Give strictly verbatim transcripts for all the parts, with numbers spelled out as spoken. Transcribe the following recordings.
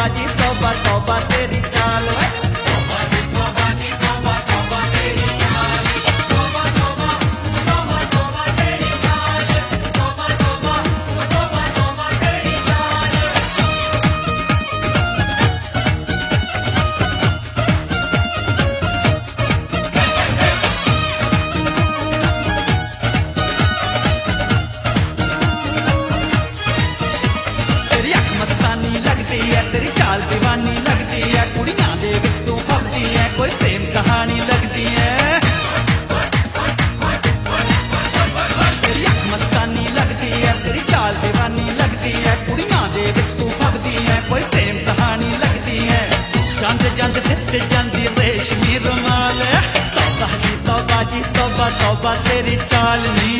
तौबा जी तौबा तौबा तेरी चाल। तेरी चाल दीवानी लगती है, कुड़ियां दे विच तू फसदी है, कोई प्रेम कहानी लगती है। तेरी अख मस्तानी लगती है, तेरी चाल दीवानी लगती है, कुड़ियां दे विच तू फसदी है, कोई प्रेम कहानी लगती है। जंद जंद सिर जांदी रेशमी रुमाल, तौबा जी तौबा जी तौबा तौबा तेरी चाल नी।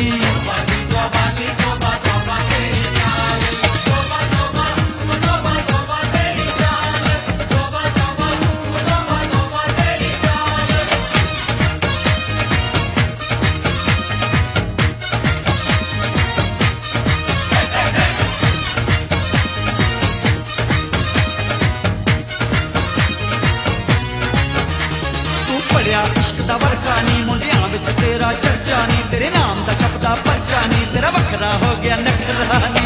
इश्क दा वर्का नी, मुंडियां विच तेरा चर्चा नी, तेरे नाम दा छपदा पर्चा नी, तेरा वखरा हो गया नखरा नी।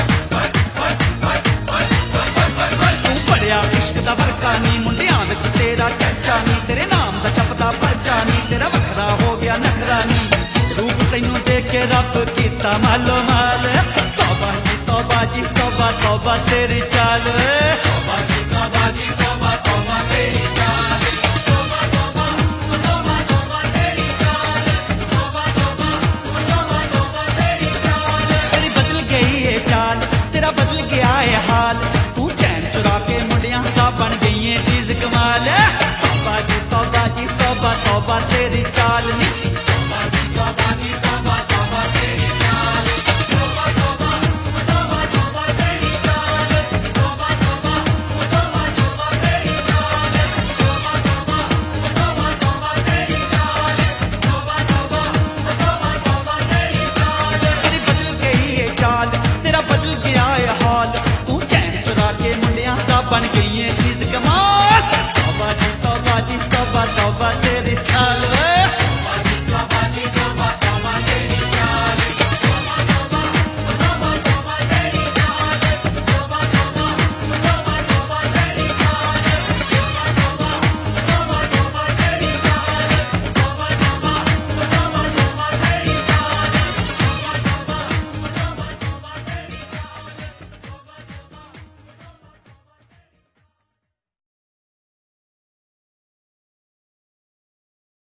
तू पढ़िया इश्क दा वर्का नी, मुंडियां विच तेरा चर्चा नी, तेरे नाम दा छपदा पर्चा नी, तेरा वखरा हो गया नखरा नी। रूप तैनू देख के रब कीता मालो माल, तौबा जी तौबा जी तौबा तौबा तेरी चाल। तौबा जी तौबा जी तौबा तौबा तेरी चाल। तेरा बदल गया है हाल, तू चैन चुरा के मुंडियां दा बन गई है चीज कमाल। तौबा जी तौबा जी तौबा तौबा तेरी चाल नी। तौबा जी तौबा जी तौबा तौबा तेरी चाल। तौबा तौबा तौबा तौबा तेरी चाल। तौबा तौबा तौबा तौबा तेरी चाल। तौबा तौबा तौबा तौबा तेरी चाल। तौबा तौबा तौबा तौबा तेरी चाल। तेरी बदल गई है चाल, तेरा बदल गया है हाल, तू चैन चुरा के मुंडियां दा बन गई है चीज कमाल। तौबा जी तौबा जी तौबा तौबा तेरी चाल।